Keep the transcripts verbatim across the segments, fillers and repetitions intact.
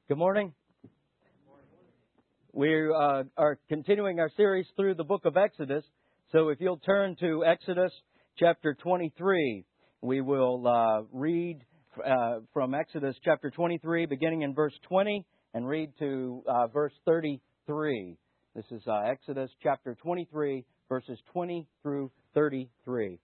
Good morning. We uh, are continuing our series through the book of Exodus. So if you'll turn to Exodus chapter twenty-three, we will uh, read uh, from Exodus chapter twenty-three, beginning in verse twenty, and read to uh, verse thirty-three. This is uh, Exodus chapter twenty-three, verses twenty through thirty-three.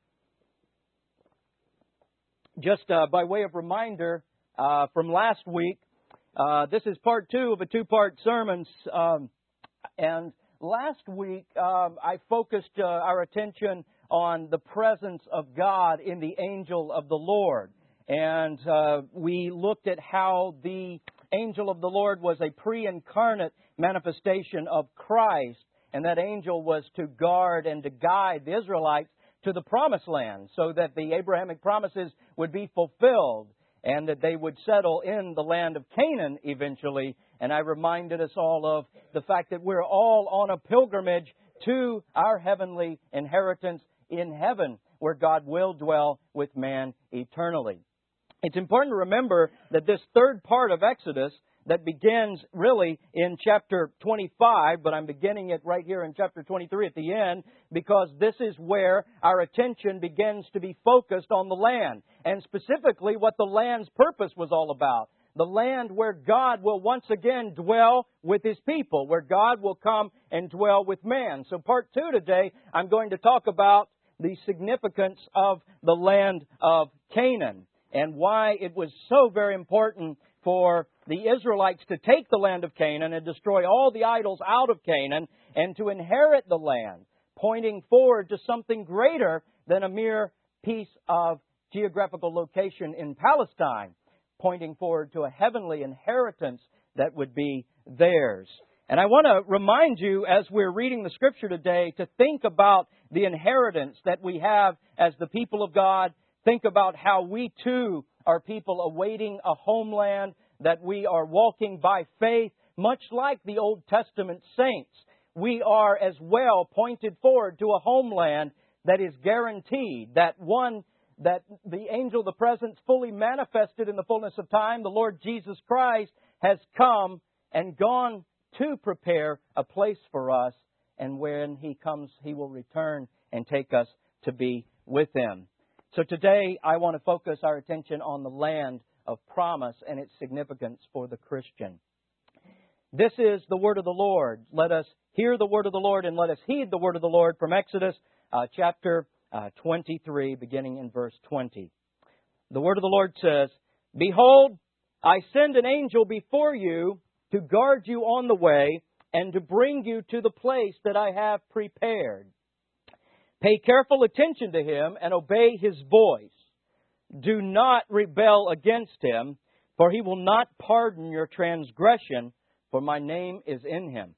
Just uh, by way of reminder uh, from last week, Uh, this is part two of a two-part sermon, um, and last week um, I focused uh, our attention on the presence of God in the angel of the Lord, and uh, we looked at how the angel of the Lord was a pre-incarnate manifestation of Christ, and that angel was to guard and to guide the Israelites to the promised land so that the Abrahamic promises would be fulfilled, and that they would settle in the land of Canaan eventually. And I reminded us all of the fact that we're all on a pilgrimage to our heavenly inheritance in heaven, where God will dwell with man eternally. It's important to remember that this third part of Exodus that begins really in chapter twenty-five, but I'm beginning it right here in chapter twenty-three at the end, because this is where our attention begins to be focused on the land, and specifically what the land's purpose was all about. The land where God will once again dwell with His people, where God will come and dwell with man. So part two today, I'm going to talk about the significance of the land of Canaan and why it was so very important for the Israelites to take the land of Canaan and destroy all the idols out of Canaan and to inherit the land, pointing forward to something greater than a mere piece of geographical location in Palestine, pointing forward to a heavenly inheritance that would be theirs. And I want to remind you, as we're reading the Scripture today, to think about the inheritance that we have as the people of God. Think about how we too are people awaiting a homeland, that we are walking by faith, much like the Old Testament saints. We are as well pointed forward to a homeland that is guaranteed, that one that the angel of the presence fully manifested in the fullness of time, the Lord Jesus Christ, has come and gone to prepare a place for us, and when He comes, He will return and take us to be with Him. So today I want to focus our attention on the land of promise and its significance for the Christian. This is the word of the Lord. Let us hear the word of the Lord and let us heed the word of the Lord from Exodus uh, chapter uh, twenty-three, beginning in verse twenty. The word of the Lord says, "Behold, I send an angel before you to guard you on the way and to bring you to the place that I have prepared. Pay careful attention to him and obey his voice. Do not rebel against him, for he will not pardon your transgression, for my name is in him.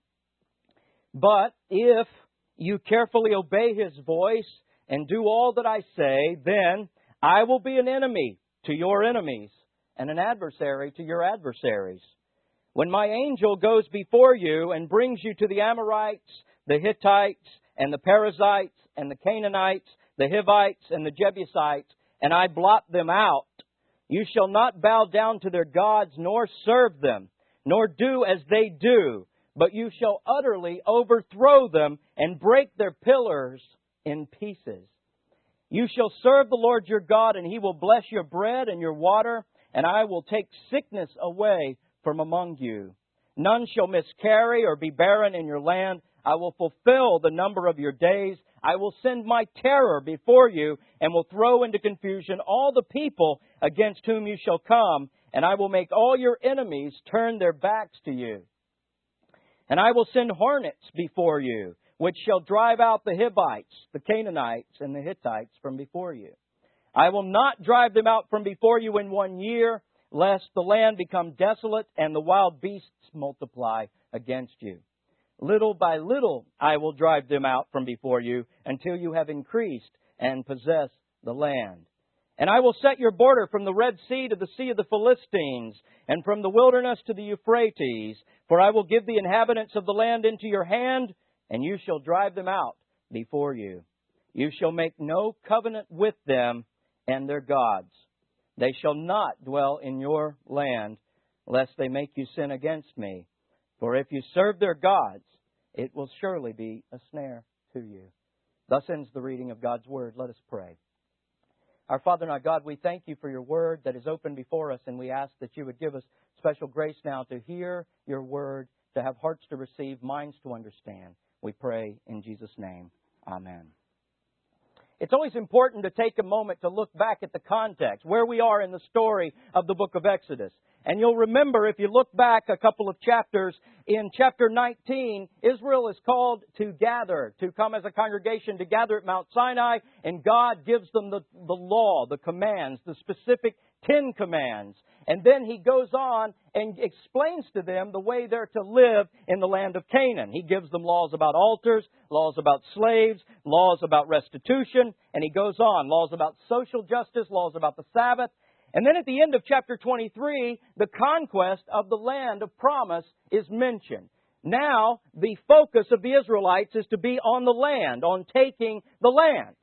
But if you carefully obey his voice and do all that I say, then I will be an enemy to your enemies and an adversary to your adversaries. When my angel goes before you and brings you to the Amorites, the Hittites, and the Perizzites, and the Canaanites, the Hivites, and the Jebusites, and I blot them out, you shall not bow down to their gods, nor serve them, nor do as they do, but you shall utterly overthrow them and break their pillars in pieces. You shall serve the Lord your God, and He will bless your bread and your water, and I will take sickness away from among you. None shall miscarry or be barren in your land. I will fulfill the number of your days. I will send my terror before you and will throw into confusion all the people against whom you shall come, and I will make all your enemies turn their backs to you. And I will send hornets before you, which shall drive out the Hivites, the Canaanites, and the Hittites from before you. I will not drive them out from before you in one year, lest the land become desolate and the wild beasts multiply against you. Little by little I will drive them out from before you until you have increased and possess the land. And I will set your border from the Red Sea to the Sea of the Philistines, and from the wilderness to the Euphrates. For I will give the inhabitants of the land into your hand, and you shall drive them out before you. You shall make no covenant with them and their gods. They shall not dwell in your land, lest they make you sin against me. For if you serve their gods, it will surely be a snare to you. Thus ends the reading of God's Word. Let us pray. Our Father and our God, we thank you for your Word that is open before us, and we ask that you would give us special grace now to hear your Word, to have hearts to receive, minds to understand. We pray in Jesus' name. Amen. It's always important to take a moment to look back at the context, where we are in the story of the book of Exodus. And you'll remember, if you look back a couple of chapters, in chapter nineteen, Israel is called to gather, to come as a congregation to gather at Mount Sinai, and God gives them the, the law, the commands, the specific Ten Commands. And then He goes on and explains to them the way they're to live in the land of Canaan. He gives them laws about altars, laws about slaves, laws about restitution, and He goes on, laws about social justice, laws about the Sabbath. And then at the end of chapter twenty-three, the conquest of the land of promise is mentioned. Now, the focus of the Israelites is to be on the land, on taking the land.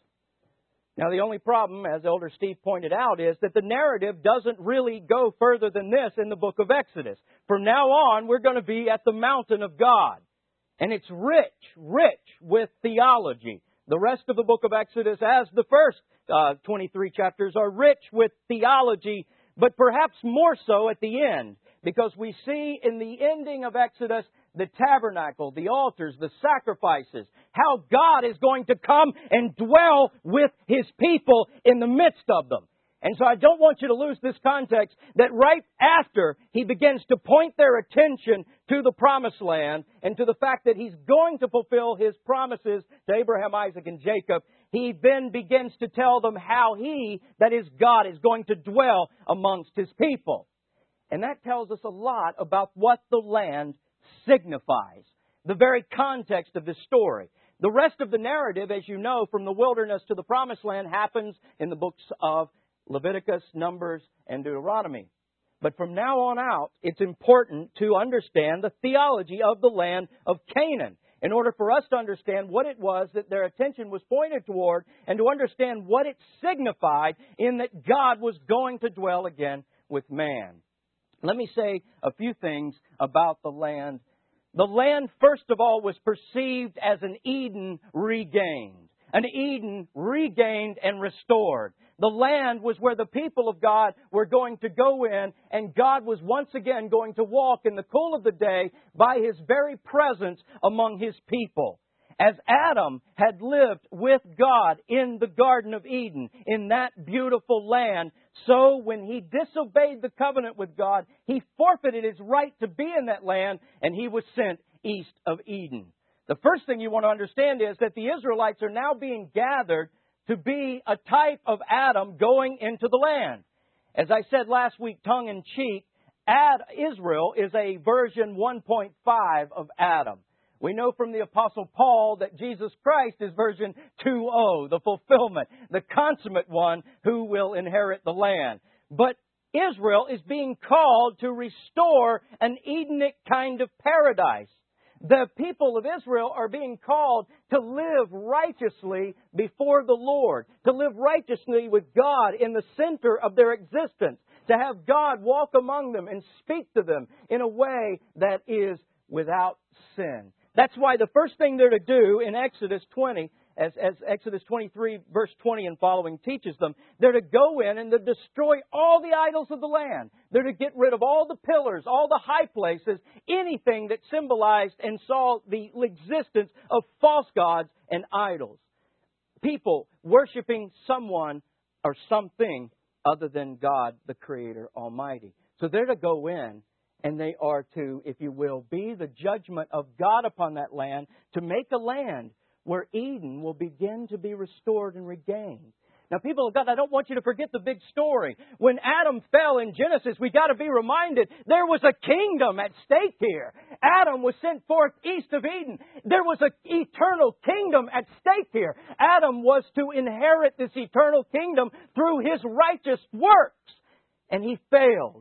Now, the only problem, as Elder Steve pointed out, is that the narrative doesn't really go further than this in the book of Exodus. From now on, we're going to be at the mountain of God. And it's rich, rich with theology. The rest of the book of Exodus, as the first uh, twenty-three chapters, are rich with theology, but perhaps more so at the end, because we see in the ending of Exodus the tabernacle, the altars, the sacrifices, how God is going to come and dwell with His people in the midst of them. And so I don't want you to lose this context that right after He begins to point their attention to the promised land and to the fact that He's going to fulfill His promises to Abraham, Isaac, and Jacob, He then begins to tell them how He, that is God, is going to dwell amongst His people. And that tells us a lot about what the land signifies, the very context of this story. The rest of the narrative, as you know, from the wilderness to the promised land happens in the books of Leviticus, Numbers, and Deuteronomy. But from now on out, it's important to understand the theology of the land of Canaan in order for us to understand what it was that their attention was pointed toward and to understand what it signified in that God was going to dwell again with man. Let me say a few things about the land. The land, first of all, was perceived as an Eden regained. An Eden regained and restored. The land was where the people of God were going to go in, and God was once again going to walk in the cool of the day by His very presence among His people. As Adam had lived with God in the Garden of Eden, in that beautiful land, so when he disobeyed the covenant with God, he forfeited his right to be in that land, and he was sent east of Eden. The first thing you want to understand is that the Israelites are now being gathered to be a type of Adam going into the land. As I said last week, tongue-in-cheek, Ad, Israel is a version one point five of Adam. We know from the Apostle Paul that Jesus Christ is version two point oh, the fulfillment, the consummate one who will inherit the land. But Israel is being called to restore an Edenic kind of paradise. The people of Israel are being called to live righteously before the Lord, to live righteously with God in the center of their existence, to have God walk among them and speak to them in a way that is without sin. That's why the first thing they're to do in Exodus twenty, as, as Exodus twenty-three, verse twenty and following teaches them, they're to go in and to destroy all the idols of the land. They're to get rid of all the pillars, all the high places, anything that symbolized and saw the existence of false gods and idols. People worshiping someone or something other than God, the Creator Almighty. So they're to go in, and they are to, if you will, be the judgment of God upon that land to make a land where Eden will begin to be restored and regained. Now, people of God, I don't want you to forget the big story. When Adam fell in Genesis, we got to be reminded there was a kingdom at stake here. Adam was sent forth east of Eden. There was an eternal kingdom at stake here. Adam was to inherit this eternal kingdom through his righteous works, and he failed.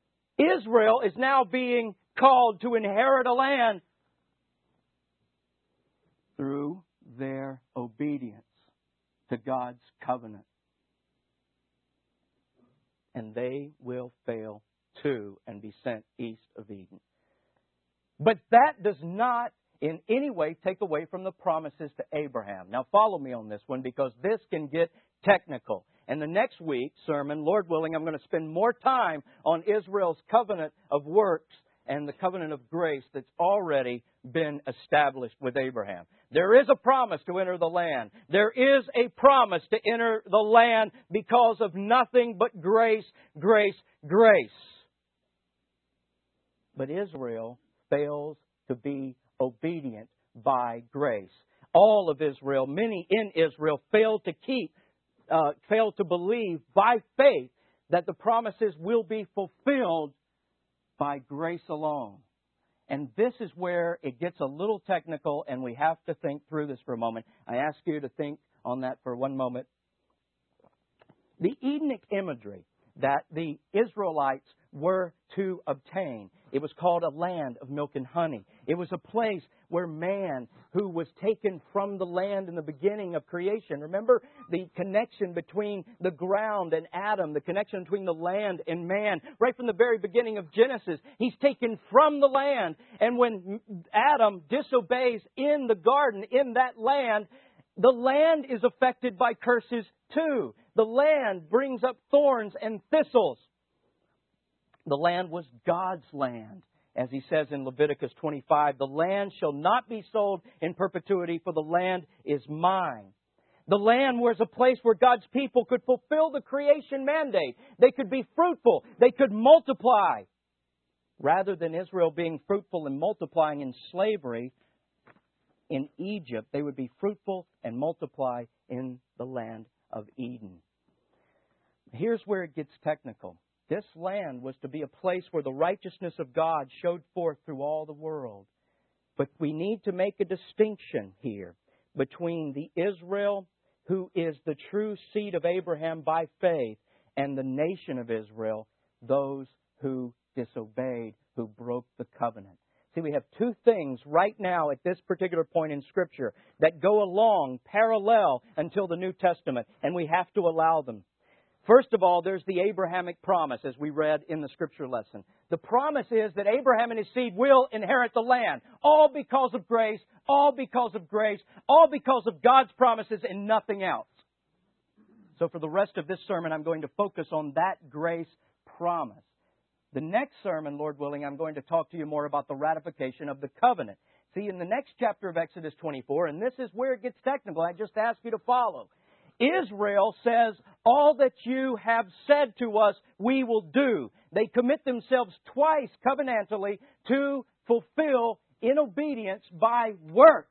Israel is now being called to inherit a land through their obedience to God's covenant. And they will fail too and be percent east of Eden. But that does not in any way take away from the promises to Abraham. Now follow me on this one because this can get technical. And the next week's sermon, Lord willing, I'm going to spend more time on Israel's covenant of works and the covenant of grace that's already been established with Abraham. There is a promise to enter the land. There is a promise to enter the land because of nothing but grace, grace, grace. But Israel fails to be obedient by grace. All of Israel, many in Israel, failed to keep, uh, failed to believe by faith that the promises will be fulfilled by grace alone. And this is where it gets a little technical, and we have to think through this for a moment. I ask you to think on that for one moment. The Edenic imagery that the Israelites were to obtain, it was called a land of milk and honey. It was a place where man who was taken from the land in the beginning of creation. Remember the connection between the ground and Adam, the connection between the land and man. Right from the very beginning of Genesis, he's taken from the land. And when Adam disobeys in the garden, in that land, the land is affected by curses too. The land brings up thorns and thistles. The land was God's land. As he says in Leviticus twenty-five, the land shall not be sold in perpetuity, for the land is mine. The land was a place where God's people could fulfill the creation mandate. They could be fruitful. They could multiply. Rather than Israel being fruitful and multiplying in slavery in Egypt, they would be fruitful and multiply in the land of Eden. Here's where it gets technical. This land was to be a place where the righteousness of God showed forth through all the world. But we need to make a distinction here between the Israel who is the true seed of Abraham by faith and the nation of Israel, those who disobeyed, who broke the covenant. See, we have two things right now at this particular point in Scripture that go along parallel until the New Testament, and we have to allow them. First of all, there's the Abrahamic promise, as we read in the Scripture lesson. The promise is that Abraham and his seed will inherit the land, all because of grace, all because of grace, all because of God's promises and nothing else. So for the rest of this sermon, I'm going to focus on that grace promise. The next sermon, Lord willing, I'm going to talk to you more about the ratification of the covenant. See, in the next chapter of Exodus twenty-four, and this is where it gets technical, I just ask you to follow. Israel says, all that you have said to us, we will do. They commit themselves twice covenantally to fulfill in obedience by works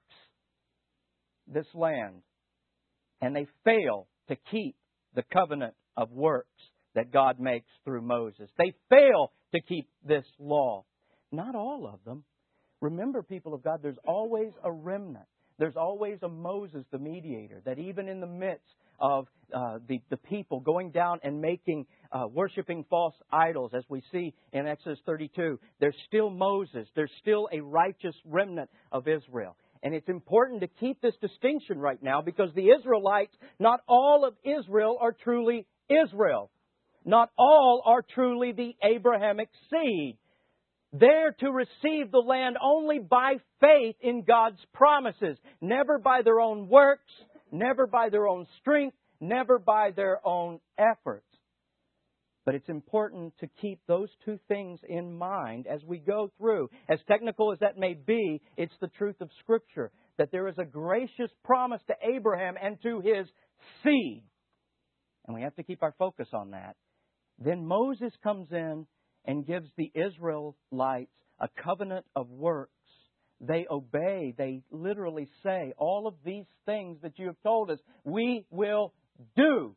this land. And they fail to keep the covenant of works that God makes through Moses. They fail to keep this law. Not all of them. Remember, people of God, there's always a remnant. There's always a Moses, the mediator, that even in the midst of uh, the, the people going down and making, uh, worshiping false idols, as we see in Exodus thirty-two, there's still Moses. There's still a righteous remnant of Israel. And it's important to keep this distinction right now because the Israelites, not all of Israel are truly Israel. Not all are truly the Abrahamic seed. They're to receive the land only by faith in God's promises. Never by their own works, never by their own strength, never by their own efforts. But it's important to keep those two things in mind as we go through. As technical as that may be, it's the truth of Scripture. That there is a gracious promise to Abraham and to his seed. And we have to keep our focus on that. Then Moses comes in and gives the Israelites a covenant of works. They obey. They literally say, all of these things that you have told us, we will do.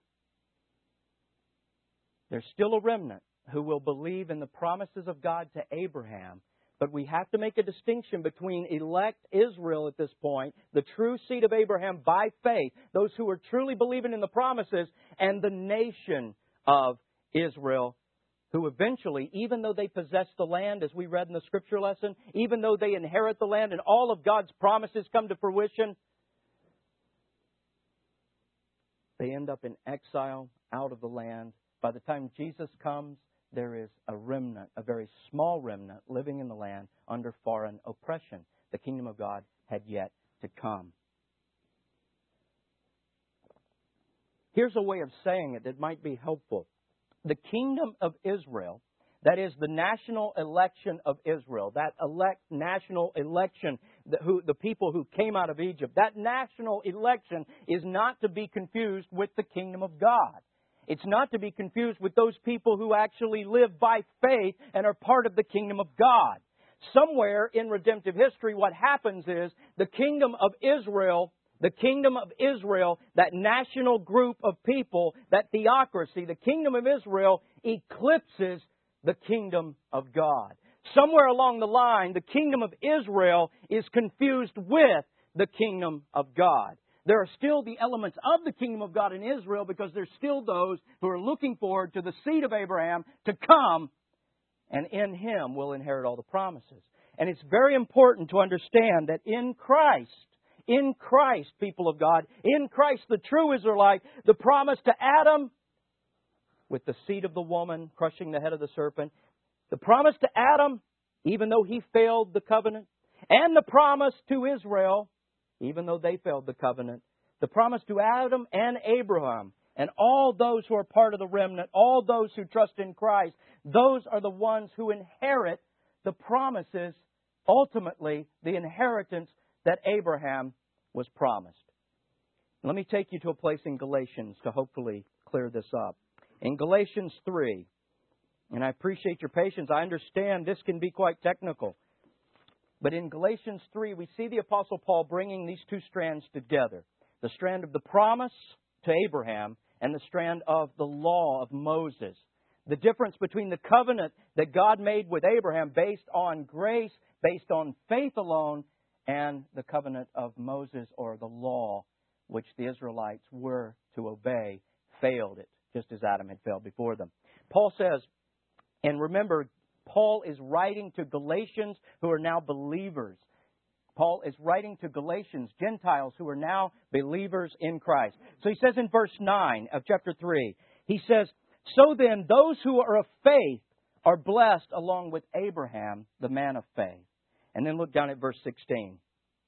There's still a remnant who will believe in the promises of God to Abraham. But we have to make a distinction between elect Israel at this point, the true seed of Abraham by faith, those who are truly believing in the promises, and the nation of Israel, who eventually, even though they possess the land, as we read in the Scripture lesson, even though they inherit the land and all of God's promises come to fruition, they end up in exile out of the land. By the time Jesus comes, there is a remnant, a very small remnant, living in the land under foreign oppression. The kingdom of God had yet to come. Here's a way of saying it that might be helpful. The kingdom of Israel, that is the national election of Israel, that elect national election, the, who, the people who came out of Egypt, that national election is not to be confused with the kingdom of God. It's not to be confused with those people who actually live by faith and are part of the kingdom of God. Somewhere in redemptive history, what happens is the kingdom of Israel, the kingdom of Israel, that national group of people, that theocracy, the kingdom of Israel eclipses the kingdom of God. Somewhere along the line, the kingdom of Israel is confused with the kingdom of God. There are still the elements of the kingdom of God in Israel because there's still those who are looking forward to the seed of Abraham to come, and in Him will inherit all the promises. And it's very important to understand that in Christ, in Christ, people of God, in Christ, the true Israelite, the promise to Adam with the seed of the woman crushing the head of the serpent, the promise to Adam, even though he failed the covenant, and the promise to Israel, even though they failed the covenant, the promise to Adam and Abraham and all those who are part of the remnant, all those who trust in Christ, those are the ones who inherit the promises, ultimately the inheritance that Abraham was promised. Let me take you to a place in Galatians to hopefully clear this up. In Galatians three, and I appreciate your patience, I understand this can be quite technical. But in Galatians three, we see the Apostle Paul bringing these two strands together. The strand of the promise to Abraham and the strand of the law of Moses. The difference between the covenant that God made with Abraham based on grace, based on faith alone, and the covenant of Moses or the law, which the Israelites were to obey, failed it, just as Adam had failed before them. Paul says, and remember, Paul is writing to Galatians who are now believers. Paul is writing to Galatians, Gentiles who are now believers in Christ. So he says in verse nine of chapter three, he says, "So then those who are of faith are blessed along with Abraham, the man of faith." And then look down at verse sixteen.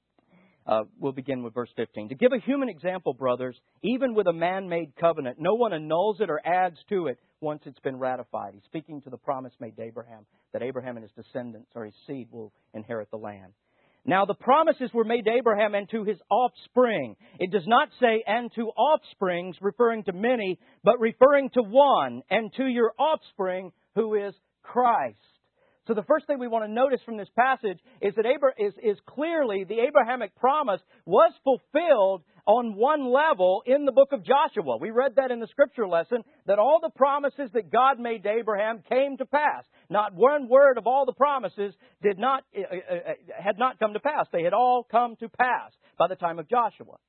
Uh, we'll begin with verse fifteen. "To give a human example, brothers, even with a man-made covenant, no one annuls it or adds to it once it's been ratified." He's speaking to the promise made to Abraham, that Abraham and his descendants or his seed will inherit the land. "Now the promises were made to Abraham and to his offspring." It does not say, "and to offsprings," referring to many, but referring to one, "and to your offspring, who is Christ." So the first thing we want to notice from this passage is that Abra- is, is clearly the Abrahamic promise was fulfilled on one level in the book of Joshua. We read that in the scripture lesson, that all the promises that God made to Abraham came to pass. Not one word of all the promises did not uh, uh, had not come to pass. They had all come to pass by the time of Joshua.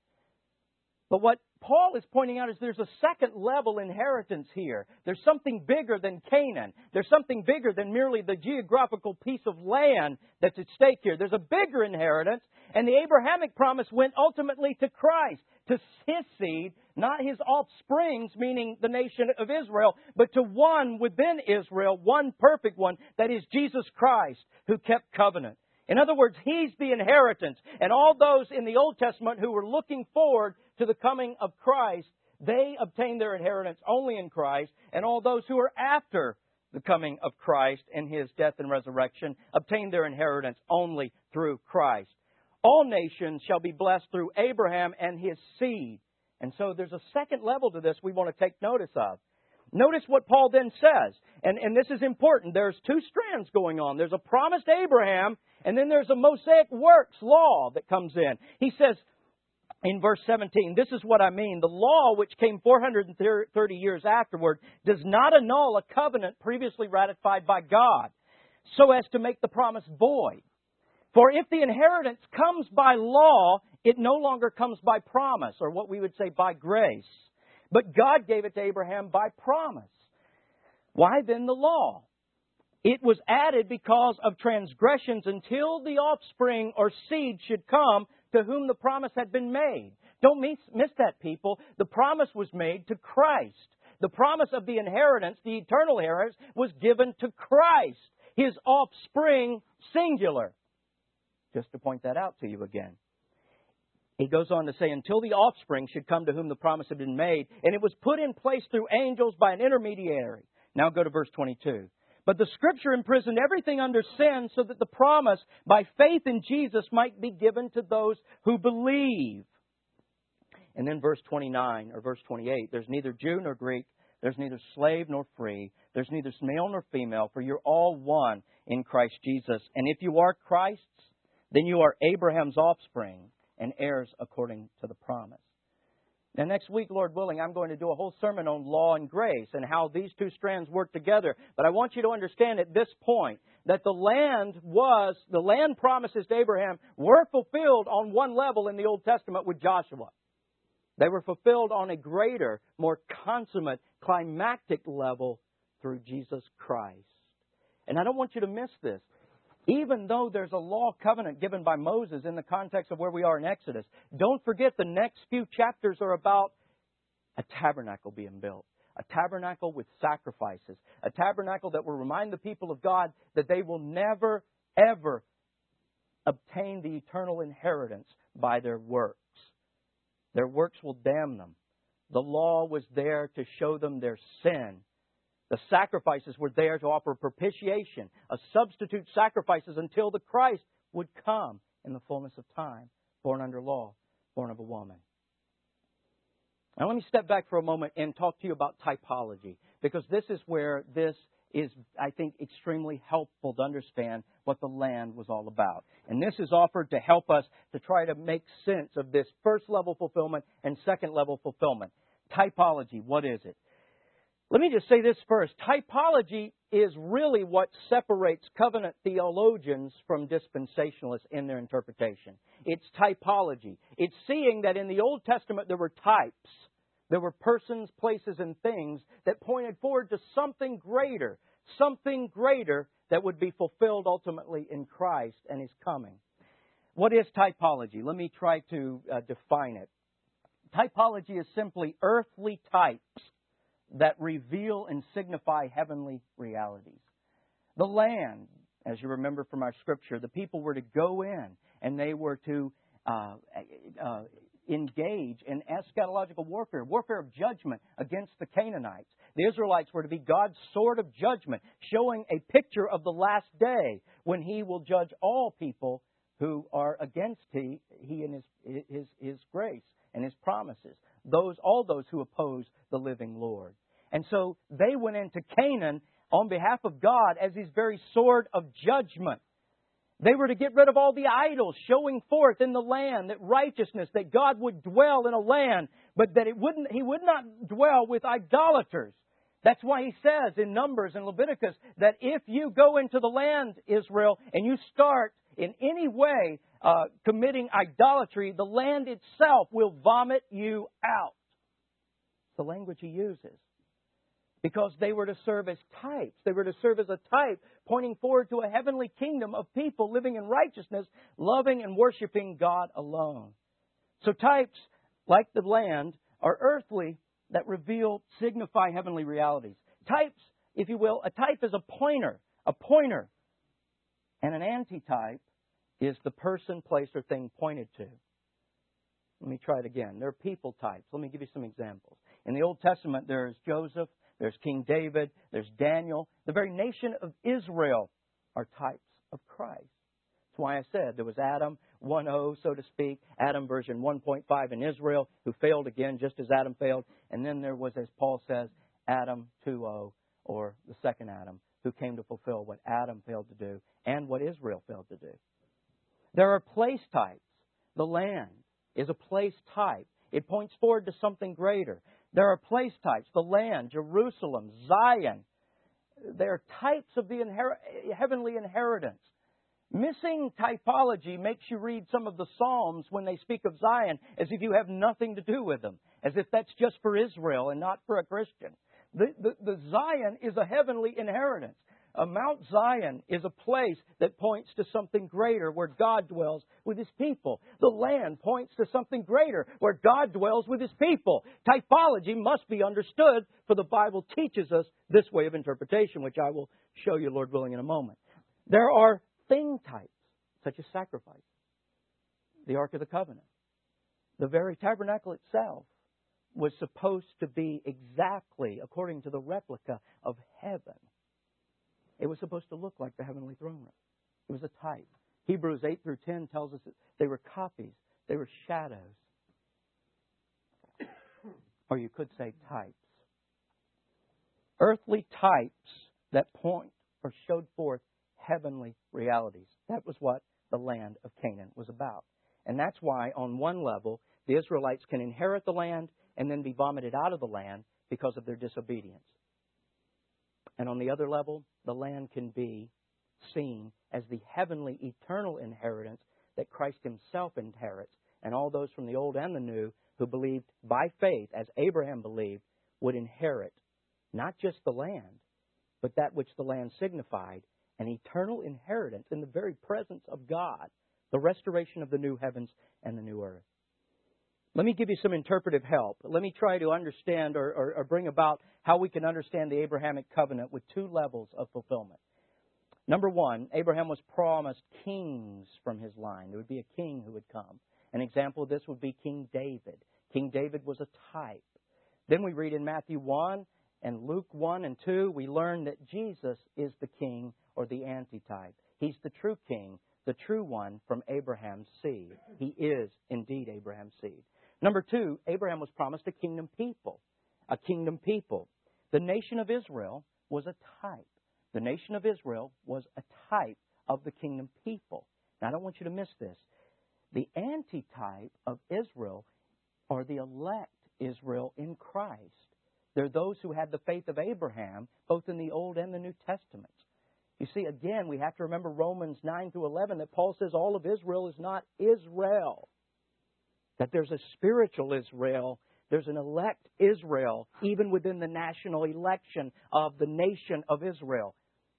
But what Paul is pointing out is there's a second level inheritance here. There's something bigger than Canaan. There's something bigger than merely the geographical piece of land that's at stake here. There's a bigger inheritance, and the Abrahamic promise went ultimately to Christ, to his seed, not his offsprings, meaning the nation of Israel, but to one within Israel, one perfect one, that is Jesus Christ, who kept covenant. In other words, He's the inheritance. And all those in the Old Testament who were looking forward to the coming of Christ, they obtained their inheritance only in Christ. And all those who are after the coming of Christ and His death and resurrection obtained their inheritance only through Christ. All nations shall be blessed through Abraham and his seed. And so there's a second level to this we want to take notice of. Notice what Paul then says, and, and this is important. There's two strands going on. There's a promise to Abraham, and then there's a Mosaic works law that comes in. He says in verse seventeen, "This is what I mean. The law, which came four hundred thirty years afterward, does not annul a covenant previously ratified by God, so as to make the promise void. For if the inheritance comes by law, it no longer comes by promise," or what we would say by grace. "But God gave it to Abraham by promise." Why then the law? It was added because of transgressions until the offspring or seed should come to whom the promise had been made. Don't miss, miss that, people. The promise was made to Christ. The promise of the inheritance, the eternal inheritance, was given to Christ, His offspring, singular. Just to point that out to you again. He goes on to say, until the offspring should come to whom the promise had been made, and it was put in place through angels by an intermediary. Now go to verse twenty-two. But the Scripture imprisoned everything under sin so that the promise by faith in Jesus might be given to those who believe. And then verse twenty-nine or verse twenty-eight, there's neither Jew nor Greek, there's neither slave nor free, there's neither male nor female, for you're all one in Christ Jesus. And if you are Christ's, then you are Abraham's offspring and heirs according to the promise. Now, next week, Lord willing, I'm going to do a whole sermon on law and grace and how these two strands work together. But I want you to understand at this point that the land was, the land promises to Abraham were fulfilled on one level in the Old Testament with Joshua. They were fulfilled on a greater, more consummate, climactic level through Jesus Christ. And I don't want you to miss this. Even though there's a law covenant given by Moses in the context of where we are in Exodus, don't forget the next few chapters are about a tabernacle being built. A tabernacle with sacrifices. A tabernacle that will remind the people of God that they will never, ever obtain the eternal inheritance by their works. Their works will damn them. The law was there to show them their sin. The sacrifices were there to offer propitiation, a substitute sacrifices until the Christ would come in the fullness of time, born under law, born of a woman. Now let me step back for a moment and talk to you about typology, because this is where this is, I think, extremely helpful to understand what the land was all about. And this is offered to help us to try to make sense of this first level fulfillment and second level fulfillment. Typology, what is it? Let me just say this first. Typology is really what separates covenant theologians from dispensationalists in their interpretation. It's typology. It's seeing that in the Old Testament there were types. There were persons, places, and things that pointed forward to something greater. Something greater that would be fulfilled ultimately in Christ and His coming. What is typology? Let me try to uh, define it. Typology is simply earthly types that reveal and signify heavenly realities. The land, as you remember from our scripture, the people were to go in and they were to uh, uh, engage in eschatological warfare, warfare of judgment against the Canaanites. The Israelites were to be God's sword of judgment, showing a picture of the last day when He will judge all people who are against He, he and his, his, his grace and His promises. Those, all those who oppose the living Lord. And so they went into Canaan on behalf of God as His very sword of judgment. They were to get rid of all the idols, showing forth in the land that righteousness, that God would dwell in a land, but that it wouldn't, He would not dwell with idolaters. That's why He says in Numbers and Leviticus that if you go into the land, Israel, and you start in any way uh, committing idolatry, the land itself will vomit you out. The language He uses. Because they were to serve as types. They were to serve as a type pointing forward to a heavenly kingdom of people living in righteousness, loving and worshiping God alone. So types, like the land, are earthly that reveal, signify heavenly realities. Types, if you will, a type is a pointer. A pointer. And an antitype is the person, place, or thing pointed to. Let me try it again. There are people types. Let me give you some examples. In the Old Testament, there's Joseph. There's King David, there's Daniel. The very nation of Israel are types of Christ. That's why I said there was Adam one point oh, so to speak, Adam version one point five in Israel, who failed again just as Adam failed. And then there was, as Paul says, Adam two point oh, or the second Adam, who came to fulfill what Adam failed to do and what Israel failed to do. There are place types. The land is a place type. It points forward to something greater. There are place types. The land, Jerusalem, Zion. They are types of the inher- heavenly inheritance. Missing typology makes you read some of the Psalms when they speak of Zion as if you have nothing to do with them. As if that's just for Israel and not for a Christian. The, the, the Zion is a heavenly inheritance. Uh, Mount Zion is a place that points to something greater where God dwells with His people. The land points to something greater where God dwells with His people. Typology must be understood, for the Bible teaches us this way of interpretation, which I will show you, Lord willing, in a moment. There are thing types, such as sacrifice, the Ark of the Covenant. The very tabernacle itself was supposed to be exactly according to the replica of heaven. It was supposed to look like the heavenly throne room. It was a type. Hebrews eight through ten tells us that they were copies. They were shadows. Or you could say types. Earthly types that point or showed forth heavenly realities. That was what the land of Canaan was about. And that's why, on one level, the Israelites can inherit the land and then be vomited out of the land because of their disobedience. And on the other level, the land can be seen as the heavenly, eternal inheritance that Christ Himself inherits. And all those from the old and the new who believed by faith, as Abraham believed, would inherit not just the land, but that which the land signified, an eternal inheritance in the very presence of God, the restoration of the new heavens and the new earth. Let me give you some interpretive help. Let me try to understand or, or, or bring about how we can understand the Abrahamic covenant with two levels of fulfillment. Number one, Abraham was promised kings from his line. There would be a king who would come. An example of this would be King David. King David was a type. Then we read in Matthew one and Luke one and two, we learn that Jesus is the king or the antitype. He's the true king, the true one from Abraham's seed. He is indeed Abraham's seed. Number two, Abraham was promised a kingdom people. A kingdom people. The nation of Israel was a type. The nation of Israel was a type of the kingdom people. Now, I don't want you to miss this. The antitype of Israel are the elect Israel in Christ. They're those who had the faith of Abraham, both in the Old and the New Testaments. You see, again, we have to remember Romans nine through eleven, that Paul says all of Israel is not Israel. That there's a spiritual Israel, there's an elect Israel, even within the national election of the nation of Israel.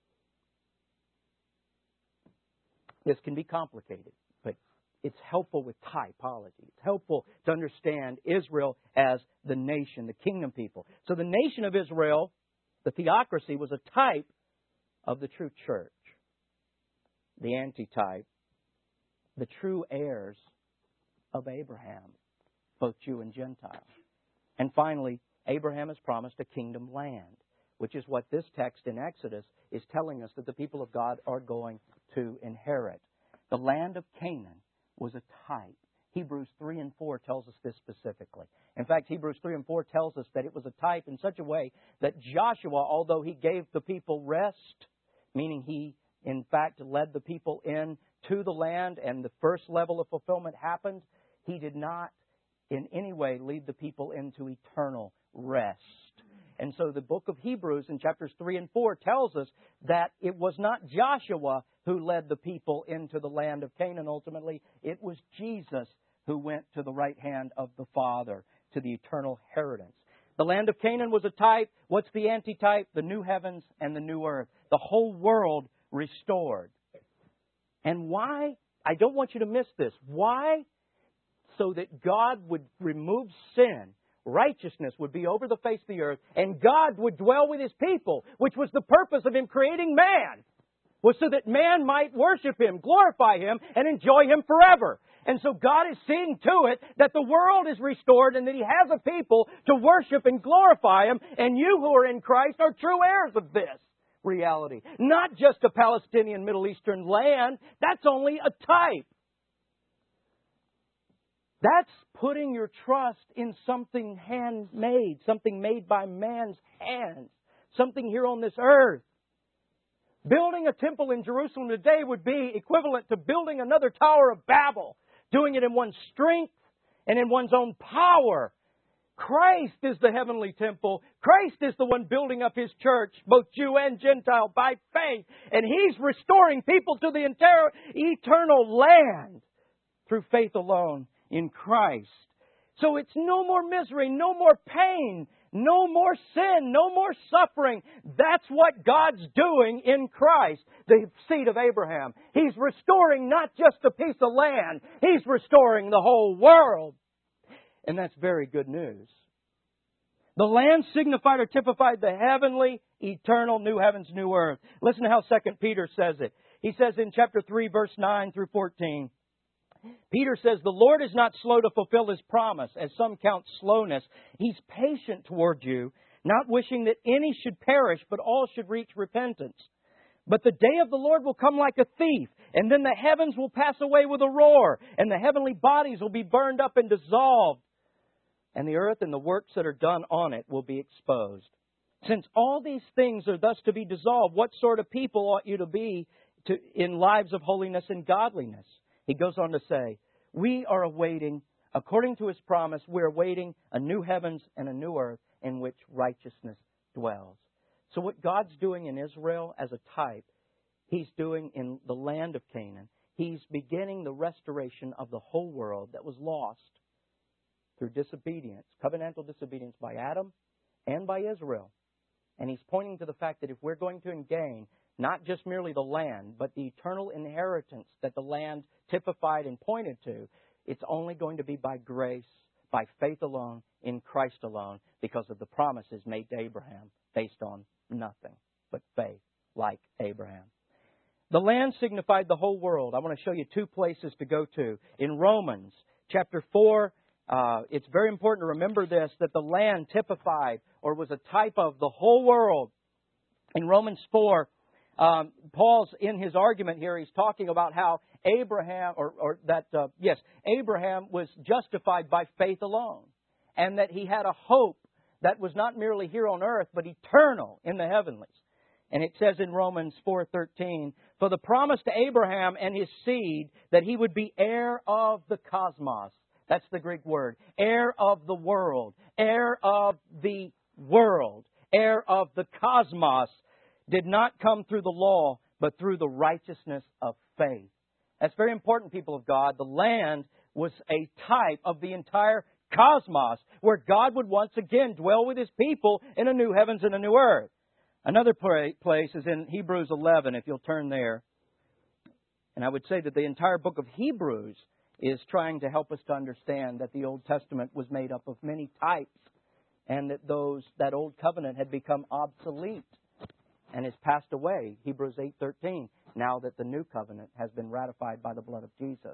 This can be complicated, but it's helpful with typology. It's helpful to understand Israel as the nation, the kingdom people. So the nation of Israel, the theocracy, was a type of the true church. The antitype, the true heirs of Abraham, both Jew and Gentile. And finally, Abraham is promised a kingdom land, which is what this text in Exodus is telling us that the people of God are going to inherit. The land of Canaan was a type. Hebrews three and four tells us this specifically. In fact, Hebrews three and four tells us that it was a type in such a way that Joshua, although he gave the people rest, meaning he, in fact, led the people in to the land and the first level of fulfillment happened, he did not in any way lead the people into eternal rest. And so the book of Hebrews in chapters three and four tells us that it was not Joshua who led the people into the land of Canaan ultimately. It was Jesus who went to the right hand of the Father to the eternal inheritance. The land of Canaan was a type. What's the antitype? The new heavens and the new earth. The whole world restored. And why? I don't want you to miss this. Why? So that God would remove sin. Righteousness would be over the face of the earth, and God would dwell with His people, which was the purpose of Him creating man, was so that man might worship Him, glorify Him, and enjoy Him forever. And so God is seeing to it that the world is restored and that He has a people to worship and glorify Him, and you who are in Christ are true heirs of this reality. Not just a Palestinian Middle Eastern land. That's only a type. That's putting your trust in something handmade, something made by man's hands, something here on this earth. Building a temple in Jerusalem today would be equivalent to building another Tower of Babel, doing it in one's strength and in one's own power. Christ is the heavenly temple. Christ is the one building up His church, both Jew and Gentile, by faith. And He's restoring people to the entire eternal land through faith alone in Christ. So it's no more misery, no more pain. No more sin, no more suffering. That's what God's doing in Christ, the seed of Abraham. He's restoring not just a piece of land, He's restoring the whole world. And that's very good news. The land signified or typified the heavenly, eternal, new heavens, new earth. Listen to how Second Peter says it. He says in chapter three, verse nine through fourteen, Peter says, "The Lord is not slow to fulfill His promise, as some count slowness. He's patient toward you, not wishing that any should perish, but all should reach repentance. But the day of the Lord will come like a thief, and then the heavens will pass away with a roar, and the heavenly bodies will be burned up and dissolved, and the earth and the works that are done on it will be exposed. Since all these things are thus to be dissolved, what sort of people ought you to be to, in lives of holiness and godliness?" He goes on to say, "We are awaiting, according to His promise, we're awaiting a new heavens and a new earth in which righteousness dwells." So what God's doing in Israel as a type, He's doing in the land of Canaan. He's beginning the restoration of the whole world that was lost through disobedience, covenantal disobedience by Adam and by Israel. And He's pointing to the fact that if we're going to gain not just merely the land, but the eternal inheritance that the land typified and pointed to, it's only going to be by grace, by faith alone, in Christ alone, because of the promises made to Abraham based on nothing but faith, like Abraham. The land signified the whole world. I want to show you two places to go to. In Romans chapter four, uh, it's very important to remember this, that the land typified or was a type of the whole world. In Romans four, Um, Paul's in his argument here, he's talking about how Abraham, or, or that, uh, yes, Abraham was justified by faith alone. And that he had a hope that was not merely here on earth, but eternal in the heavenlies. And it says in Romans four thirteen, "For the promise to Abraham and his seed that he would be heir of the cosmos." That's the Greek word. Heir of the world. Heir of the world. Heir of the cosmos. Did not come through the law, but through the righteousness of faith. That's very important, people of God. The land was a type of the entire cosmos, where God would once again dwell with His people in a new heavens and a new earth. Another place is in Hebrews eleven, if you'll turn there. And I would say that the entire book of Hebrews is trying to help us to understand that the Old Testament was made up of many types, and that those that old covenant had become obsolete and has passed away, Hebrews eight thirteen, now that the new covenant has been ratified by the blood of Jesus.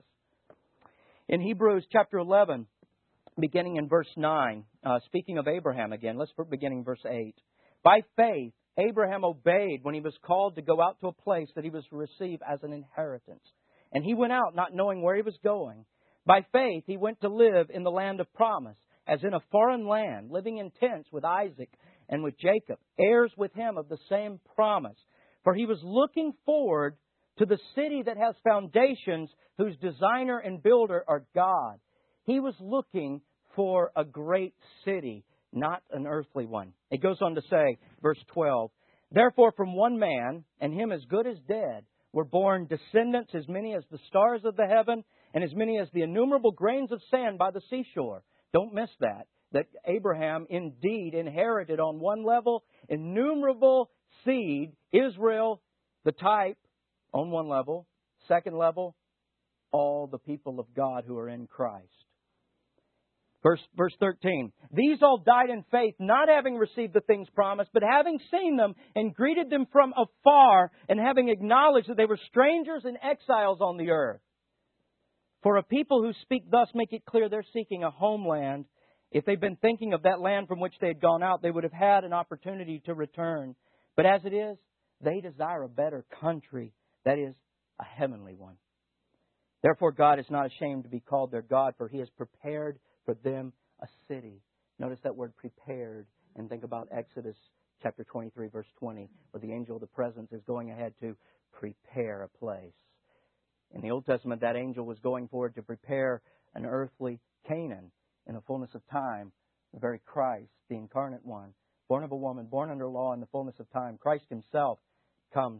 In Hebrews chapter eleven, beginning in verse nine, uh, speaking of Abraham again, let's beginning verse eight. "By faith, Abraham obeyed when he was called to go out to a place that he was to receive as an inheritance. And he went out not knowing where he was going. By faith, he went to live in the land of promise, as in a foreign land, living in tents with Isaac and with Jacob, heirs with him of the same promise. For he was looking forward to the city that has foundations, whose designer and builder are God." He was looking for a great city, not an earthly one. It goes on to say, verse twelve, "Therefore from one man, and him as good as dead, were born descendants as many as the stars of the heaven, and as many as the innumerable grains of sand by the seashore." Don't miss that. That Abraham indeed inherited on one level innumerable seed, Israel, the type, on one level. Second level, all the people of God who are in Christ. Verse, verse thirteen, "These all died in faith, not having received the things promised, but having seen them and greeted them from afar, and having acknowledged that they were strangers and exiles on the earth. For a people who speak thus make it clear they're seeking a homeland. If they'd been thinking of that land from which they had gone out, they would have had an opportunity to return. But as it is, they desire a better country, that is, a heavenly one. Therefore God is not ashamed to be called their God, for He has prepared for them a city." Notice that word prepared, and think about Exodus chapter twenty-three, verse twenty, where the angel of the presence is going ahead to prepare a place. In the Old Testament, that angel was going forward to prepare an earthly Canaan. In the fullness of time, the very Christ, the incarnate one, born of a woman, born under law in the fullness of time, Christ Himself comes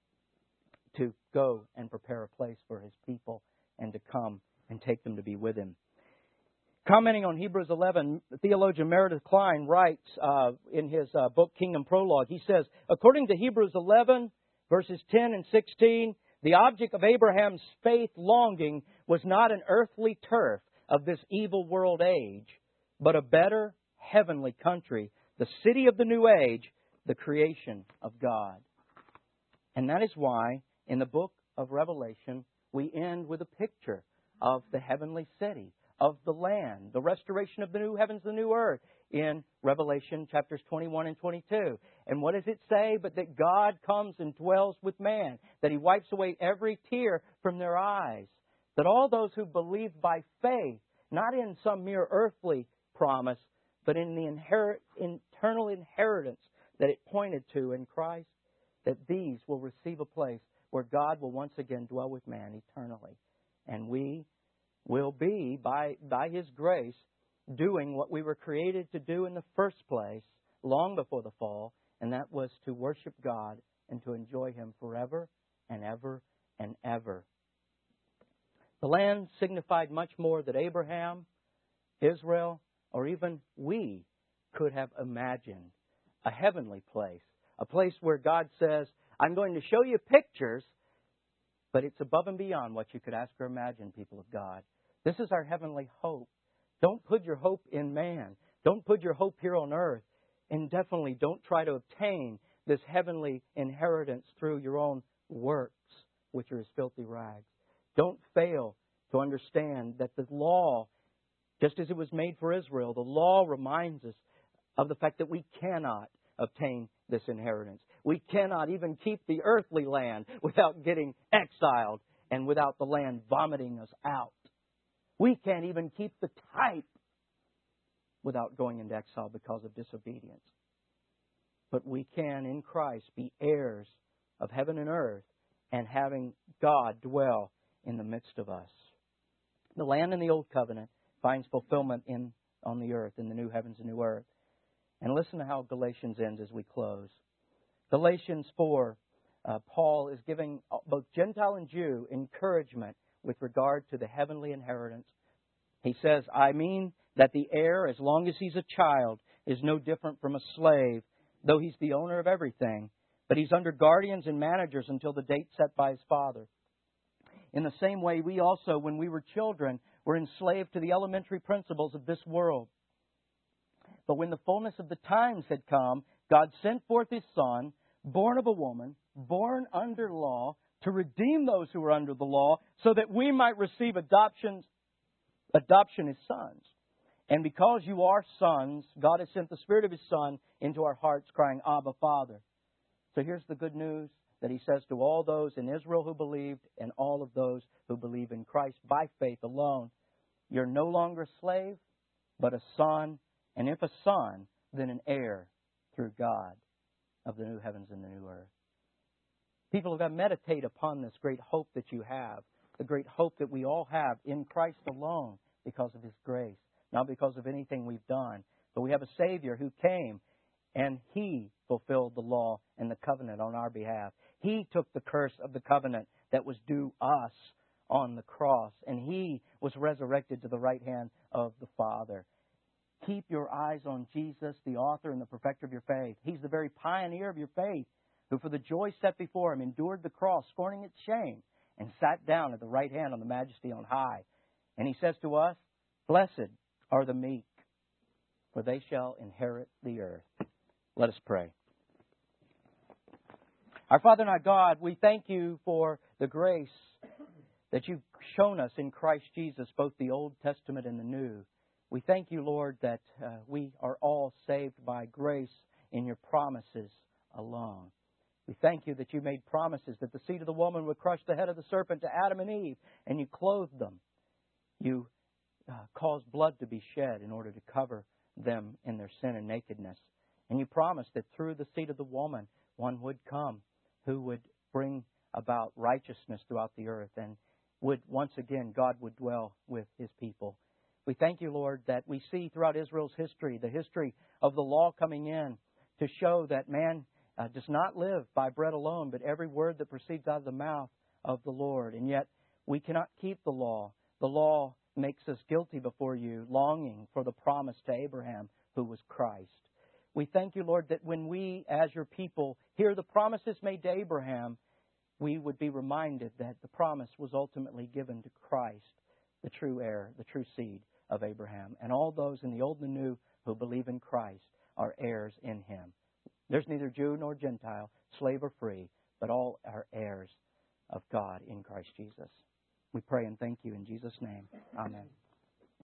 to go and prepare a place for His people and to come and take them to be with Him. Commenting on Hebrews eleven, theologian Meredith Kline writes uh, in his uh, book Kingdom Prologue, he says, according to Hebrews eleven, verses ten and sixteen, the object of Abraham's faith longing was not an earthly turf of this evil world age, but a better heavenly country, the city of the new age, the creation of God. And that is why in the book of Revelation, we end with a picture of the heavenly city, of the land, the restoration of the new heavens, the new earth, in Revelation chapters twenty-one and twenty-two. And what does it say? But that God comes and dwells with man, that He wipes away every tear from their eyes, that all those who believe by faith, not in some mere earthly promise, but in the inherit, eternal inheritance that it pointed to in Christ, that these will receive a place where God will once again dwell with man eternally. And we will be, by, by His grace, doing what we were created to do in the first place, long before the fall, and that was to worship God and to enjoy Him forever and ever and ever. The land signified much more than Abraham, Israel, or even we could have imagined. A heavenly place, a place where God says, I'm going to show you pictures, but it's above and beyond what you could ask or imagine, people of God. This is our heavenly hope. Don't put your hope in man. Don't put your hope here on earth. And definitely don't try to obtain this heavenly inheritance through your own works, which are as filthy rags. Don't fail to understand that the law, just as it was made for Israel, the law reminds us of the fact that we cannot obtain this inheritance. We cannot even keep the earthly land without getting exiled and without the land vomiting us out. We can't even keep the type without going into exile because of disobedience. But we can, in Christ, be heirs of heaven and earth and having God dwell in the midst of us. The land in the Old Covenant finds fulfillment in on the earth, in the new heavens and new earth. And listen to how Galatians ends as we close. Galatians four, uh, Paul is giving both Gentile and Jew encouragement with regard to the heavenly inheritance. He says, I mean that the heir, as long as he's a child, is no different from a slave, though he's the owner of everything. But he's under guardians and managers until the date set by his father. In the same way, we also, when we were children, were enslaved to the elementary principles of this world. But when the fullness of the times had come, God sent forth His Son, born of a woman, born under law, to redeem those who were under the law, so that we might receive adoption, adoption as sons. And because you are sons, God has sent the Spirit of His Son into our hearts, crying, Abba, Father. So here's the good news that He says to all those in Israel who believed and all of those who believe in Christ by faith alone. You're no longer a slave, but a son. And if a son, then an heir through God of the new heavens and the new earth. People have got to meditate upon this great hope that you have, the great hope that we all have in Christ alone because of His grace, not because of anything we've done. But we have a Savior who came and He fulfilled the law and the covenant on our behalf. He took the curse of the covenant that was due us on the cross, and He was resurrected to the right hand of the Father. Keep your eyes on Jesus, the author and the perfecter of your faith. He's the very pioneer of your faith, who for the joy set before Him endured the cross, scorning its shame, and sat down at the right hand of the Majesty on high. And He says to us, blessed are the meek, for they shall inherit the earth. Let us pray. Our Father and our God, we thank You for the grace that You've shown us in Christ Jesus, both the Old Testament and the New. We thank You, Lord, that uh, we are all saved by grace in Your promises alone. We thank You that You made promises that the seed of the woman would crush the head of the serpent to Adam and Eve, and You clothed them. You uh, caused blood to be shed in order to cover them in their sin and nakedness. And You promised that through the seed of the woman, one would come who would bring about righteousness throughout the earth, and would once again, God would dwell with His people. We thank You, Lord, that we see throughout Israel's history, the history of the law coming in to show that man uh, does not live by bread alone, but every word that proceeds out of the mouth of the Lord. And yet we cannot keep the law. The law makes us guilty before you, longing for the promise to Abraham, who was Christ. We thank you, Lord, that when we, as your people, hear the promises made to Abraham, we would be reminded that the promise was ultimately given to Christ, the true heir, the true seed of Abraham. And all those in the old and the new who believe in Christ are heirs in Him. There's neither Jew nor Gentile, slave or free, but all are heirs of God in Christ Jesus. We pray and thank you in Jesus' name. Amen.